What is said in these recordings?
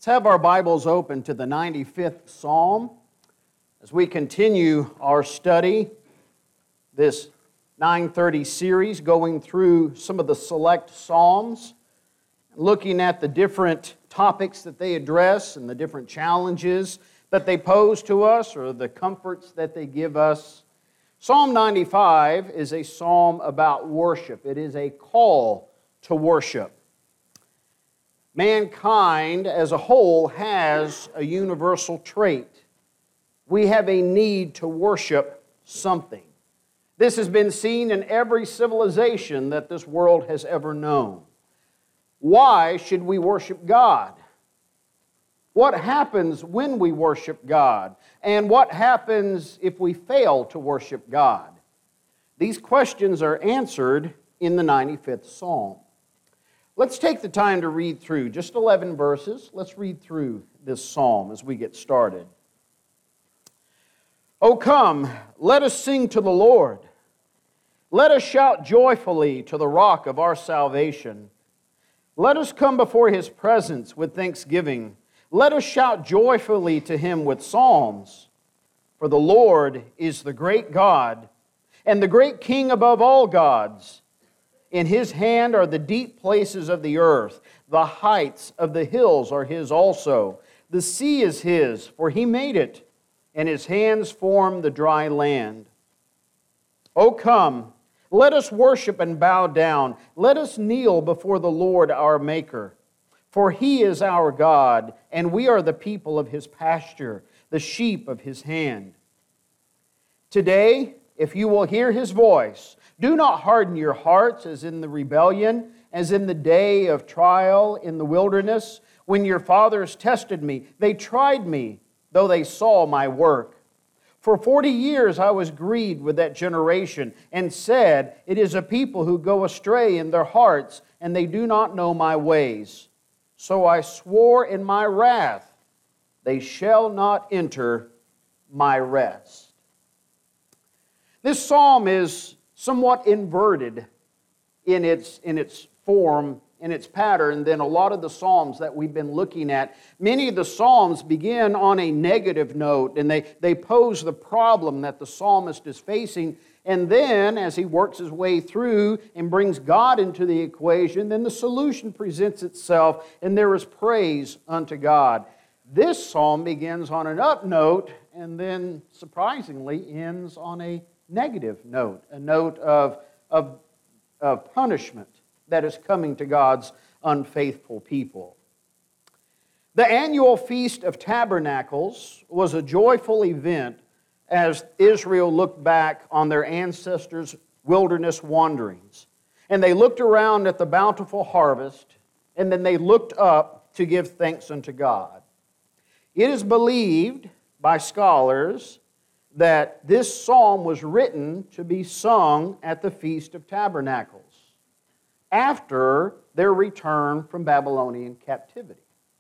Let's have our Bibles open to the 95th Psalm as we continue our study, this 930 series, going through some of the select Psalms, looking at the different topics that they address and the different challenges that they pose to us or the comforts that they give us. Psalm 95 is a psalm about worship. It is a call to worship. Mankind as a whole has a universal trait. We have a need to worship something. This has been seen in every civilization that this world has ever known. Why should we worship God? What happens when we worship God? And what happens if we fail to worship God? These questions are answered in the 95th Psalm. Let's take the time to read through just 11 verses. Let's read through this psalm as we get started. O come, let us sing to the Lord. Let us shout joyfully to the rock of our salvation. Let us come before His presence with thanksgiving. Let us shout joyfully to Him with psalms. For the Lord is the great God and the great King above all gods. In His hand are the deep places of the earth. The heights of the hills are His also. The sea is His, for He made it, and His hands formed the dry land. O come, let us worship and bow down. Let us kneel before the Lord our Maker. For He is our God, and we are the people of His pasture, the sheep of His hand. Today, if you will hear His voice, do not harden your hearts as in the rebellion, as in the day of trial in the wilderness, when your fathers tested me. They tried me, though they saw my work. For 40 years I was grieved with that generation, and said, it is a people who go astray in their hearts, and they do not know my ways. So I swore in my wrath, they shall not enter my rest. This psalm is somewhat inverted in its form, in its pattern, than a lot of the psalms that we've been looking at. Many of the psalms begin on a negative note, and they pose the problem that the psalmist is facing. And then, as he works his way through and brings God into the equation, then the solution presents itself, and there is praise unto God. This psalm begins on an up note, and then, surprisingly, ends on a negative note, a note of punishment that is coming to God's unfaithful people. The annual Feast of Tabernacles was a joyful event as Israel looked back on their ancestors' wilderness wanderings. And they looked around at the bountiful harvest, and then they looked up to give thanks unto God. It is believed by scholars that this psalm was written to be sung at the Feast of Tabernacles after their return from Babylonian captivity.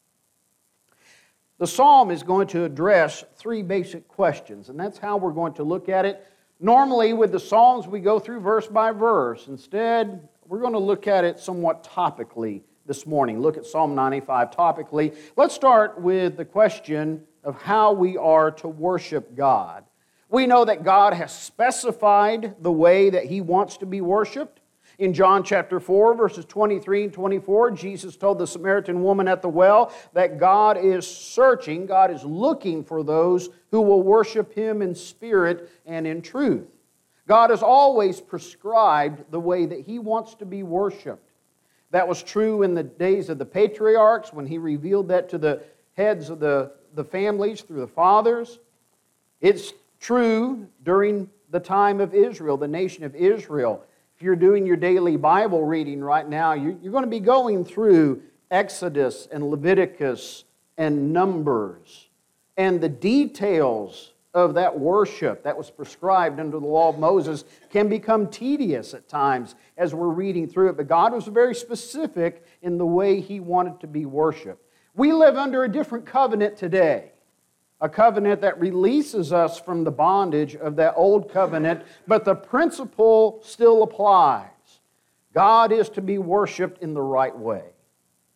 The psalm is going to address three basic questions, and that's how we're going to look at it. Normally, with the psalms, we go through verse by verse. Instead, we're going to look at it somewhat topically this morning. Look at Psalm 95 topically. Let's start with the question of how we are to worship God. We know that God has specified the way that He wants to be worshiped. In John chapter 4, verses 23 and 24, Jesus told the Samaritan woman at the well that God is searching, God is looking for those who will worship Him in spirit and in truth. God has always prescribed the way that He wants to be worshiped. That was true in the days of the patriarchs when He revealed that to the heads of the families through the fathers. It's true during the time of Israel, the nation of Israel. If you're doing your daily Bible reading right now, you're going to be going through Exodus and Leviticus and Numbers. And the details of that worship that was prescribed under the law of Moses can become tedious at times as we're reading through it. But God was very specific in the way He wanted to be worshiped. We live under a different covenant today. A covenant that releases us from the bondage of that old covenant, but the principle still applies. God is to be worshiped in the right way.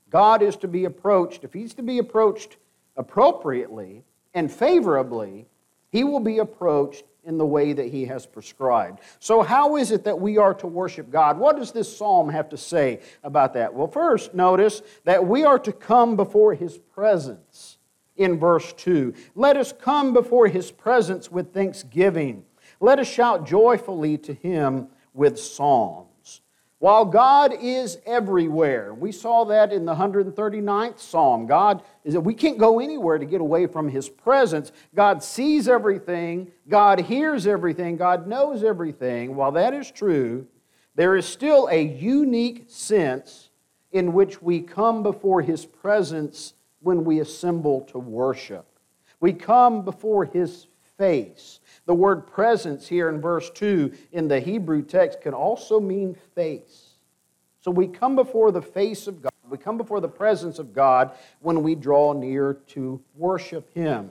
God is to be approached, if He's to be approached appropriately and favorably, He will be approached in the way that He has prescribed. So how is it that we are to worship God? What does this psalm have to say about that? Well, first, notice that we are to come before His presence in verse 2. Let us come before His presence with thanksgiving. Let us shout joyfully to Him with psalms. While God is everywhere, we saw that in the 139th Psalm. God is that we can't go anywhere to get away from His presence. God sees everything, God hears everything, God knows everything. While that is true, there is still a unique sense in which we come before His presence when we assemble to worship. We come before His face. The word presence here in verse 2 in the Hebrew text can also mean face. So we come before the face of God, we come before the presence of God when we draw near to worship Him.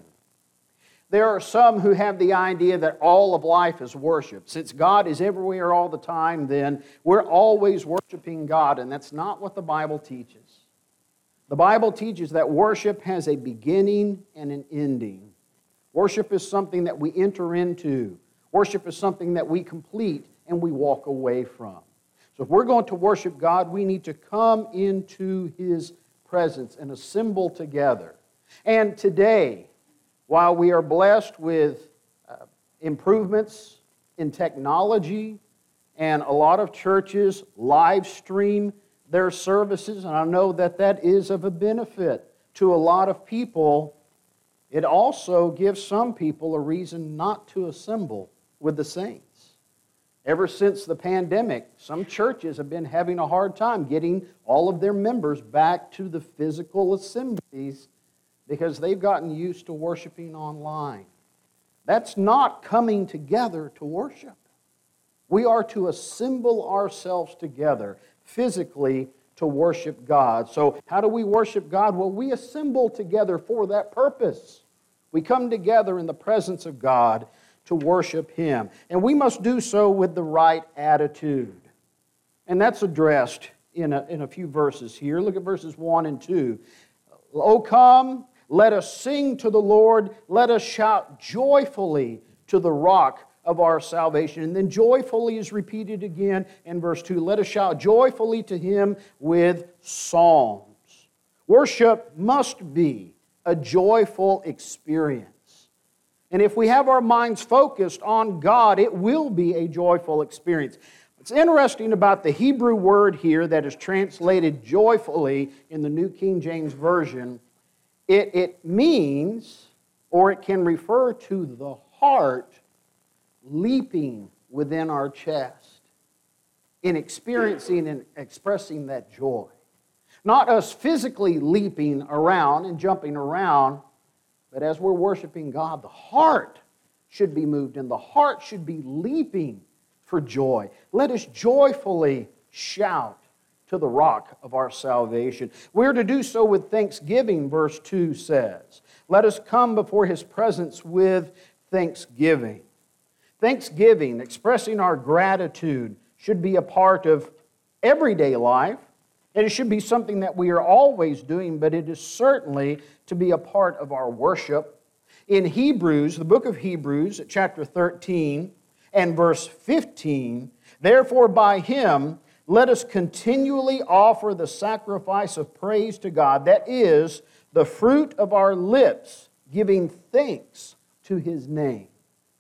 There are some who have the idea that all of life is worship. Since God is everywhere all the time, then we're always worshiping God, and that's not what the Bible teaches. The Bible teaches that worship has a beginning and an ending. Worship is something that we enter into. Worship is something that we complete and we walk away from. So if we're going to worship God, we need to come into His presence and assemble together. And today, while we are blessed with improvements in technology, and a lot of churches live stream their services, and I know that that is of a benefit to a lot of people, it also gives some people a reason not to assemble with the saints. Ever since the pandemic, some churches have been having a hard time getting all of their members back to the physical assemblies because they've gotten used to worshiping online. That's not coming together to worship. We are to assemble ourselves together physically to worship God. So how do we worship God? Well, we assemble together for that purpose. We come together in the presence of God to worship Him. And we must do so with the right attitude. And that's addressed in a few verses here. Look at verses 1 and 2. O come, let us sing to the Lord. Let us shout joyfully to the rock of our salvation. And then joyfully is repeated again in verse 2. Let us shout joyfully to Him with psalms. Worship must be a joyful experience. And if we have our minds focused on God, it will be a joyful experience. What's interesting about the Hebrew word here that is translated joyfully in the New King James Version, it means, or it can refer to the heart leaping within our chest in experiencing and expressing that joy. Not us physically leaping around and jumping around, but as we're worshiping God, the heart should be moved and the heart should be leaping for joy. Let us joyfully shout to the rock of our salvation. We're to do so with thanksgiving, verse 2 says. Let us come before His presence with thanksgiving. Thanksgiving, expressing our gratitude, should be a part of everyday life. And it should be something that we are always doing, but it is certainly to be a part of our worship. In Hebrews, the book of Hebrews, chapter 13 and verse 15, therefore by Him let us continually offer the sacrifice of praise to God, that is, the fruit of our lips, giving thanks to His name.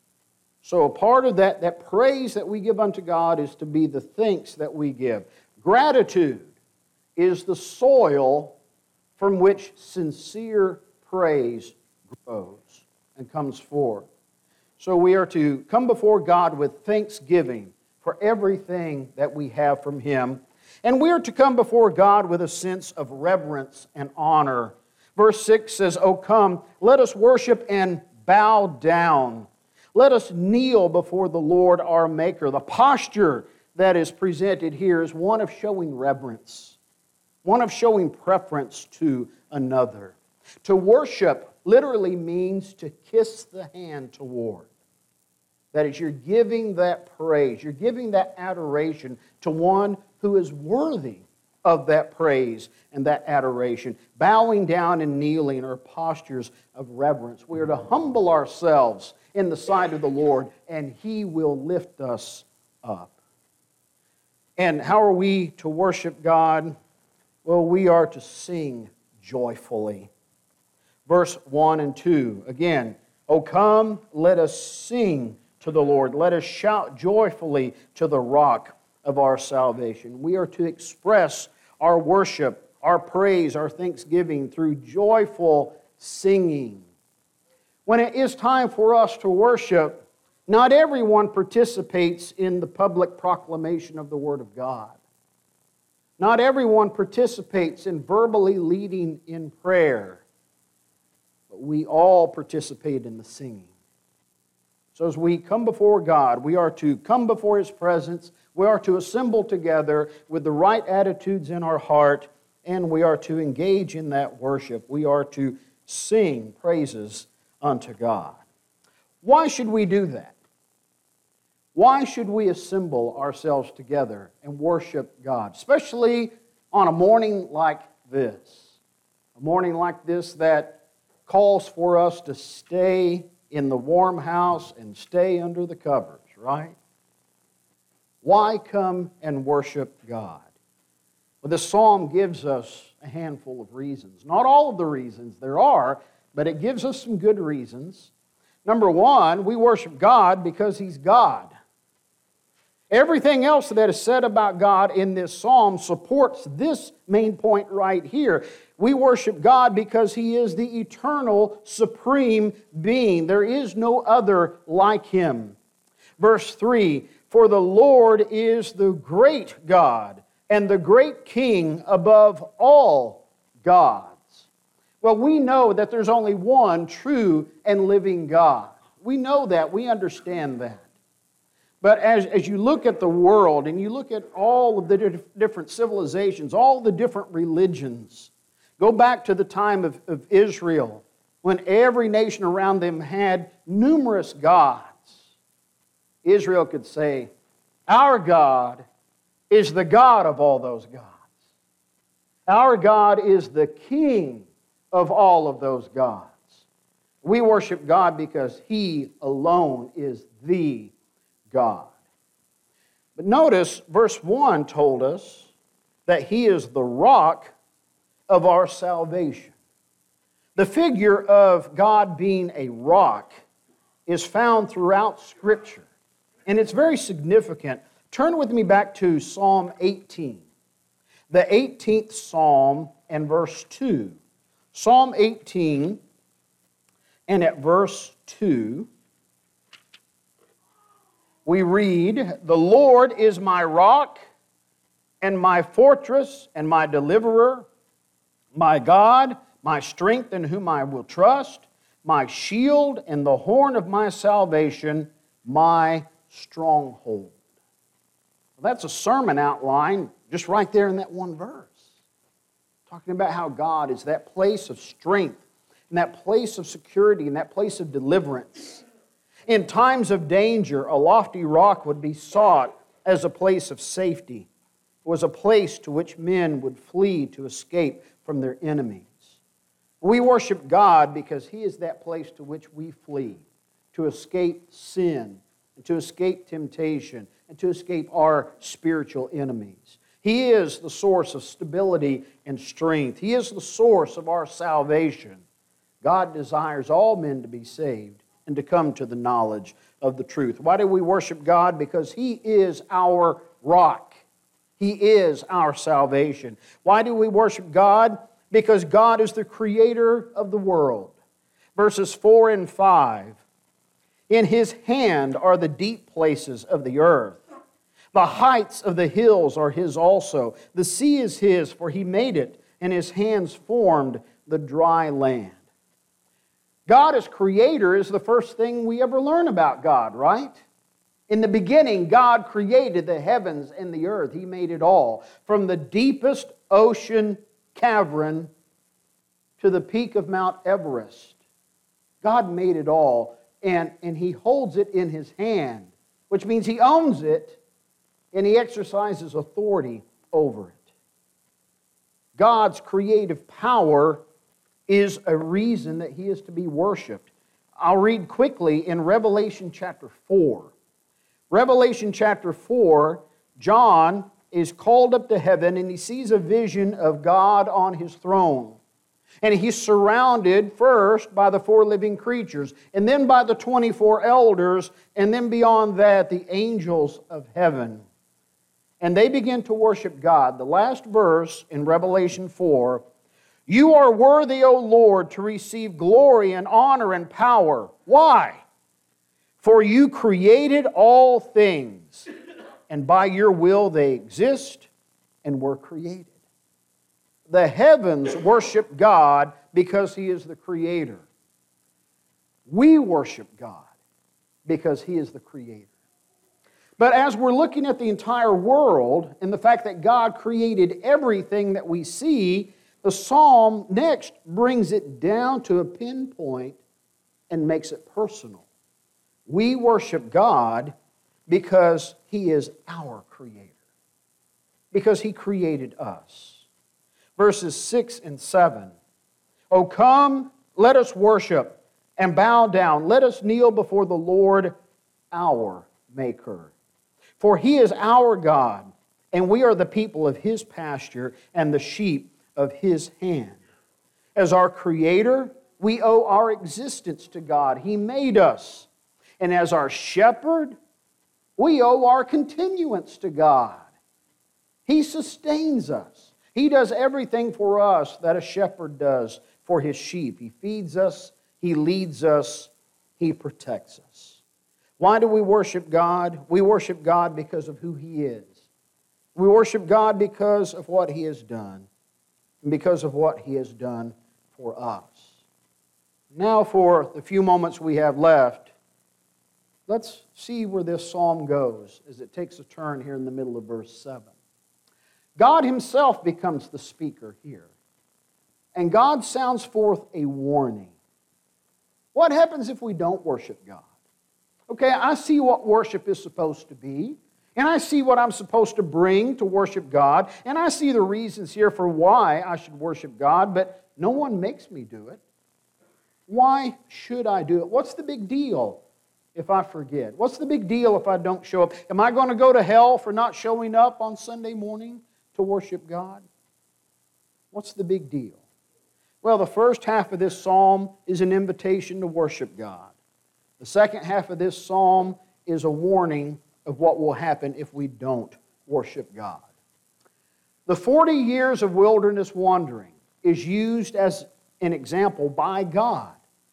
So a part of that praise that we give unto God is to be the thanks that we give. Gratitude is the soil from which sincere praise grows and comes forth. So we are to come before God with thanksgiving for everything that we have from Him. And we are to come before God with a sense of reverence and honor. Verse 6 says, O come, let us worship and bow down. Let us kneel before the Lord our Maker. The posture that is presented here is one of showing reverence, one of showing preference to another. To worship literally means to kiss the hand toward. That is, you're giving that praise, you're giving that adoration to one who is worthy of that praise and that adoration. Bowing down and kneeling are postures of reverence. We are to humble ourselves in the sight of the Lord, and He will lift us up. And how are we to worship God? Well, we are to sing joyfully. Verse 1 and 2, again, "O come, let us sing to the Lord. Let us shout joyfully to the rock of our salvation." We are to express our worship, our praise, our thanksgiving through joyful singing. When it is time for us to worship, not everyone participates in the public proclamation of the Word of God. Not everyone participates in verbally leading in prayer. But we all participate in the singing. So as we come before God, we are to come before His presence, we are to assemble together with the right attitudes in our heart, and we are to engage in that worship. We are to sing praises unto God. Why should we do that? Why should we assemble ourselves together and worship God, especially on a morning like this? A morning like this that calls for us to stay in the warm house and stay under the covers, right? Why come and worship God? Well, this psalm gives us a handful of reasons. Not all of the reasons there are, but it gives us some good reasons. Number one, we worship God because He's God. Everything else that is said about God in this psalm supports this main point right here. We worship God because He is the eternal, supreme being. There is no other like Him. Verse 3, "For the Lord is the great God and the great King above all gods." Well, we know that there's only one true and living God. We know that. We understand that. But as you look at the world and you look at all of the different civilizations, all the different religions, go back to the time of Israel when every nation around them had numerous gods. Israel could say, "Our God is the God of all those gods. Our God is the King of all of those gods." We worship God because He alone is the God. But notice, verse 1 told us that He is the rock of our salvation. The figure of God being a rock is found throughout Scripture, and it's very significant. Turn with me back to Psalm 18, the 18th Psalm and verse 2. Psalm 18 and at verse 2, we read, "The Lord is my rock and my fortress and my deliverer, my God, my strength in whom I will trust, my shield and the horn of my salvation, my stronghold." Well, that's a sermon outline just right there in that one verse. Talking about how God is that place of strength and that place of security and that place of deliverance. In times of danger, a lofty rock would be sought as a place of safety. It was a place to which men would flee to escape from their enemies. We worship God because He is that place to which we flee, to escape sin, and to escape temptation, and to escape our spiritual enemies. He is the source of stability and strength. He is the source of our salvation. God desires all men to be saved and to come to the knowledge of the truth. Why do we worship God? Because He is our rock. He is our salvation. Why do we worship God? Because God is the creator of the world. Verses 4 and 5. "In His hand are the deep places of the earth. The heights of the hills are His also. The sea is His, for He made it, and His hands formed the dry land." God as creator is the first thing we ever learn about God, right? In the beginning, God created the heavens and the earth. He made it all. From the deepest ocean cavern to the peak of Mount Everest. God made it all, and He holds it in His hand, which means He owns it, and He exercises authority over it. God's creative power is a reason that He is to be worshiped. I'll read quickly in Revelation chapter 4. Revelation chapter 4, John is called up to heaven and he sees a vision of God on His throne. And He's surrounded first by the 4 living creatures, and then by the 24 elders, and then beyond that, the angels of heaven. And they begin to worship God. The last verse in Revelation 4, "You are worthy, O Lord, to receive glory and honor and power." Why? "For you created all things, and by your will they exist and were created." The heavens worship God because He is the Creator. We worship God because He is the Creator. But as we're looking at the entire world and the fact that God created everything that we see, the psalm next brings it down to a pinpoint and makes it personal. We worship God because He is our Creator, because He created us. Verses 6 and 7. "O come, let us worship and bow down. Let us kneel before the Lord, our Maker. For He is our God, and we are the people of His pasture and the sheep of His hand." As our Creator, we owe our existence to God. He made us. And as our shepherd, we owe our continuance to God. He sustains us. He does everything for us that a shepherd does for his sheep. He feeds us, He leads us, He protects us. Why do we worship God? We worship God because of who He is. We worship God because of what He has done, and because of what He has done for us. Now, for the few moments we have left, let's see where this psalm goes as it takes a turn here in the middle of verse 7. God Himself becomes the speaker here. And God sounds forth a warning. What happens if we don't worship God? Okay, I see what worship is supposed to be, and I see what I'm supposed to bring to worship God, and I see the reasons here for why I should worship God, but no one makes me do it. Why should I do it? What's the big deal if I forget? What's the big deal if I don't show up? Am I going to go to hell for not showing up on Sunday morning to worship God? What's the big deal? Well, the first half of this psalm is an invitation to worship God. The second half of this psalm is a warning of what will happen if we don't worship God. The 40 years of wilderness wandering is used as an example by God,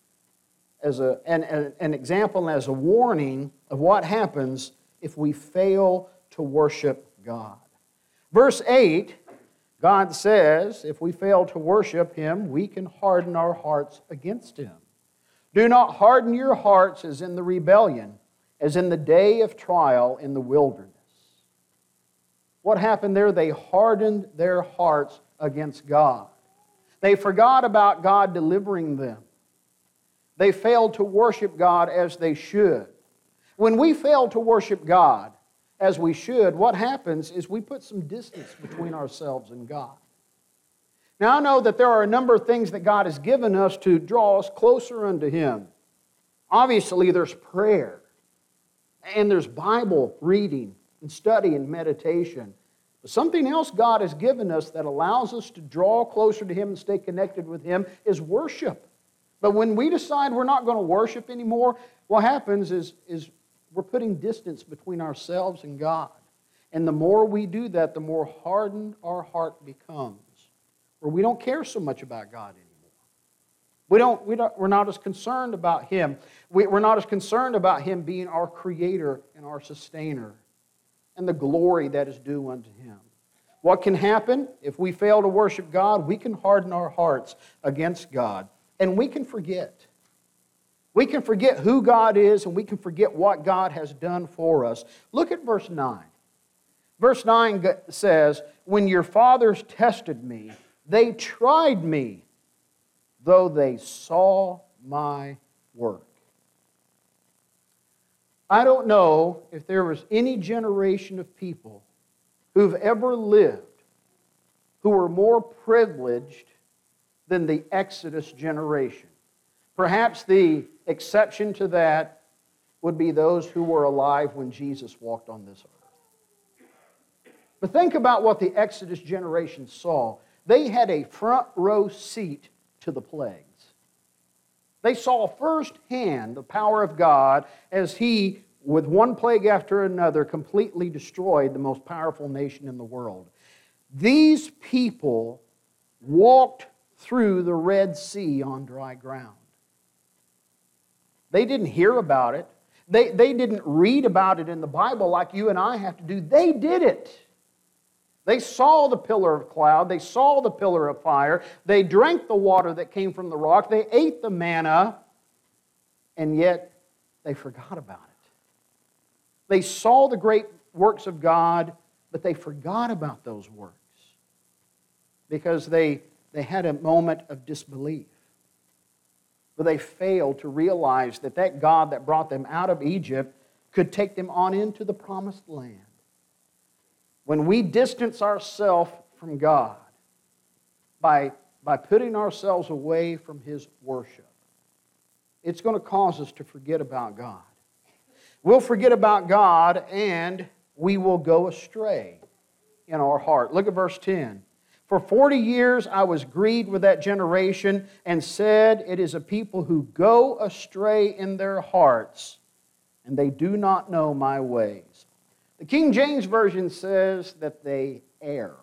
as an example and as a warning of what happens if we fail to worship God. Verse 8, God says, if we fail to worship Him, we can harden our hearts against Him. "Do not harden your hearts as in the rebellion, as in the day of trial in the wilderness." What happened there? They hardened their hearts against God. They forgot about God delivering them. They failed to worship God as they should. When we fail to worship God as we should, what happens is we put some distance between ourselves and God. Now, I know that there are a number of things that God has given us to draw us closer unto Him. Obviously, there's prayer, and there's Bible reading and study and meditation. But something else God has given us that allows us to draw closer to Him and stay connected with Him is worship. But when we decide we're not going to worship anymore, what happens is we're putting distance between ourselves and God. And the more we do that, the more hardened our heart becomes, where we don't care so much about God anymore. We're not as concerned about Him. We're not as concerned about Him being our Creator and our Sustainer and the glory that is due unto Him. What can happen if we fail to worship God? We can harden our hearts against God, and we can forget. We can forget who God is, and we can forget what God has done for us. Look at verse 9. Verse 9 says, "When your fathers tested me, they tried me, though they saw my work." I don't know if there was any generation of people who've ever lived who were more privileged than the Exodus generation. Perhaps the exception to that would be those who were alive when Jesus walked on this earth. But think about what the Exodus generation saw. They had a front row seat to the plagues. They saw firsthand the power of God as He, with one plague after another, completely destroyed the most powerful nation in the world. These people walked through the Red Sea on dry ground. They didn't hear about it. They didn't read about it in the Bible like you and I have to do. They did it. They saw the pillar of cloud. They saw the pillar of fire. They drank the water that came from the rock. They ate the manna, and yet they forgot about it. They saw the great works of God, but they forgot about those works because they had a moment of disbelief. But they failed to realize that that God that brought them out of Egypt could take them on into the promised land. When we distance ourselves from God by putting ourselves away from His worship, it's going to cause us to forget about God. We'll forget about God and we will go astray in our heart. Look at verse 10. For 40 years I was grieved with that generation and said, it is a people who go astray in their hearts, and they do not know my ways. The King James Version says that they err.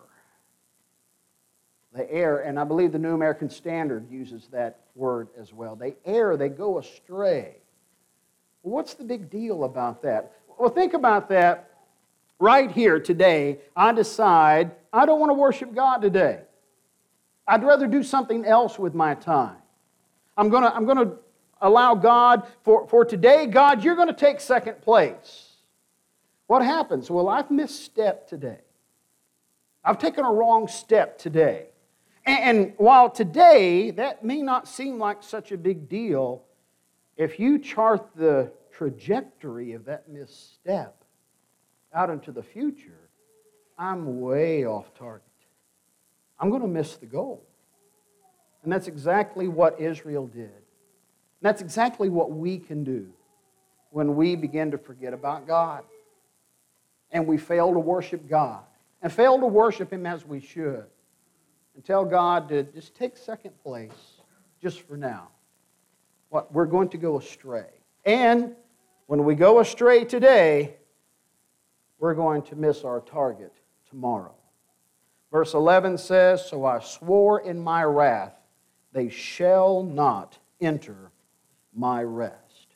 They err, and I believe the New American Standard uses that word as well. They err, they go astray. Well, what's the big deal about that? Well, think about that. Right here today, I decide I don't want to worship God today. I'd rather do something else with my time. I'm going to allow God, for today, God, you're going to take second place. What happens? Well, I've misstepped today. I've taken a wrong step today. And while today, that may not seem like such a big deal, if you chart the trajectory of that misstep out into the future, I'm way off target. I'm going to miss the goal. And that's exactly what Israel did. And that's exactly what we can do when we begin to forget about God. And we fail to worship God. And fail to worship Him as we should. And tell God to just take second place just for now. We're going to go astray. And when we go astray today, we're going to miss our target tomorrow. Verse 11 says, so I swore in my wrath, they shall not enter my rest.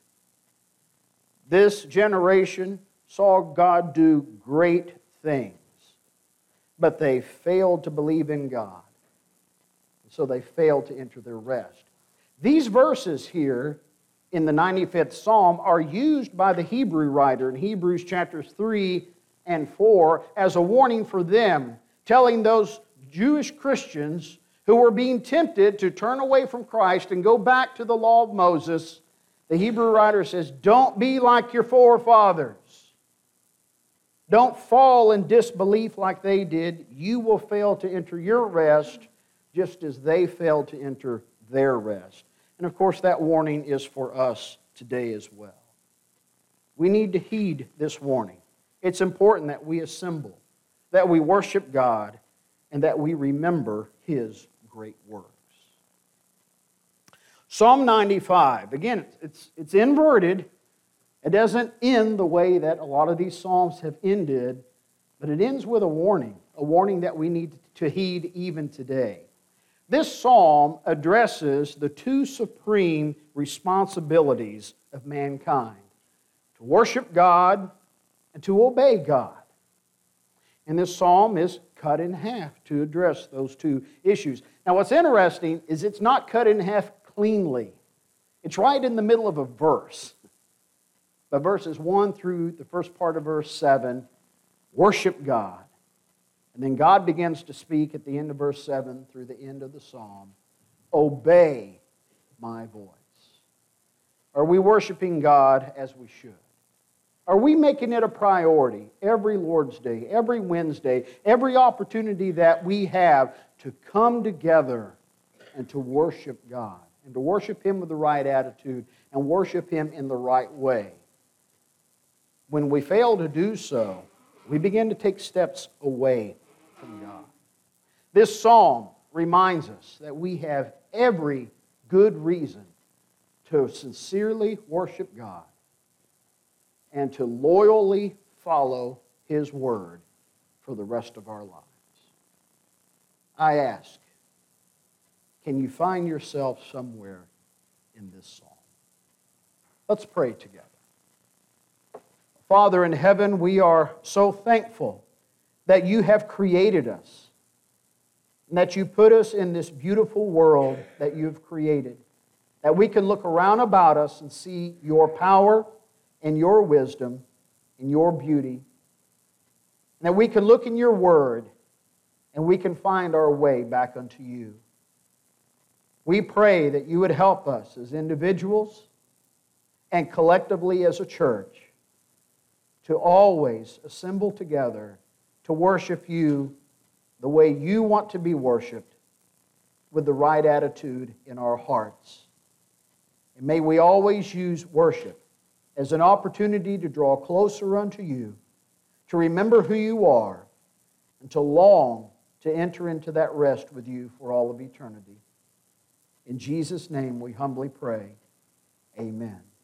This generation saw God do great things, but they failed to believe in God. So they failed to enter their rest. These verses here in the 95th Psalm are used by the Hebrew writer in Hebrews chapters 3 and 4 as a warning for them, telling those Jewish Christians who were being tempted to turn away from Christ and go back to the law of Moses. The Hebrew writer says, don't be like your forefathers. Don't fall in disbelief like they did. You will fail to enter your rest just as they failed to enter their rest. And of course, that warning is for us today as well. We need to heed this warning. It's important that we assemble, that we worship God, and that we remember His great works. Psalm 95, again, it's inverted. It doesn't end the way that a lot of these psalms have ended, but it ends with a warning that we need to heed even today. This psalm addresses the two supreme responsibilities of mankind: to worship God and to obey God. And this psalm is cut in half to address those two issues. Now, what's interesting is it's not cut in half cleanly. It's right in the middle of a verse. But verses 1 through the first part of verse 7, worship God. And then God begins to speak at the end of verse 7 through the end of the psalm, obey my voice. Are we worshiping God as we should? Are we making it a priority every Lord's Day, every Wednesday, every opportunity that we have to come together and to worship God, and to worship Him with the right attitude, and worship Him in the right way? When we fail to do so, we begin to take steps away from God. This psalm reminds us that we have every good reason to sincerely worship God and to loyally follow His word for the rest of our lives. I ask, can you find yourself somewhere in this psalm? Let's pray together. Father in heaven, we are so thankful that you have created us and that you put us in this beautiful world that you've created, that we can look around about us and see your power and your wisdom and your beauty, and that we can look in your word and we can find our way back unto you. We pray that you would help us as individuals and collectively as a church to always assemble together to worship you the way you want to be worshiped, with the right attitude in our hearts. And may we always use worship as an opportunity to draw closer unto you, to remember who you are, and to long to enter into that rest with you for all of eternity. In Jesus' name we humbly pray. Amen.